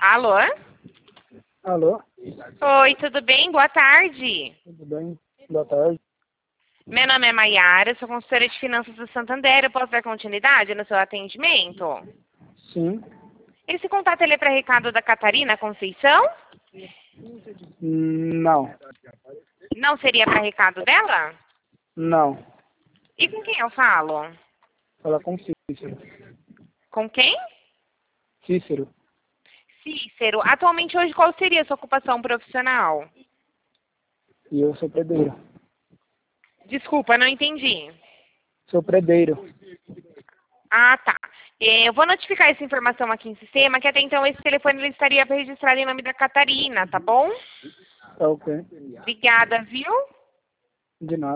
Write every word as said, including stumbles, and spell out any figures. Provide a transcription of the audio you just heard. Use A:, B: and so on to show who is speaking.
A: Alô?
B: Alô?
A: Oi, tudo bem? Boa tarde.
B: Tudo bem? Boa tarde.
A: Meu nome é Maiara, sou consultora de finanças do Santander. Eu posso dar continuidade no seu atendimento?
B: Sim.
A: Esse contato ele é para Ricardo da Catarina Conceição?
B: Hum, Não.
A: Não seria para Ricardo dela?
B: Não.
A: E com quem eu falo?
B: Fala com Cícero.
A: Com quem?
B: Cícero.
A: Cícero. Atualmente hoje qual seria a sua ocupação profissional?
B: E eu sou predeiro.
A: Desculpa, não entendi.
B: Sou predeiro.
A: Ah, tá. É, Eu vou notificar essa informação aqui em sistema, que até então esse telefone ele estaria registrado em nome da Catarina, tá bom?
B: Tá ok.
A: Obrigada, viu?
B: De nada.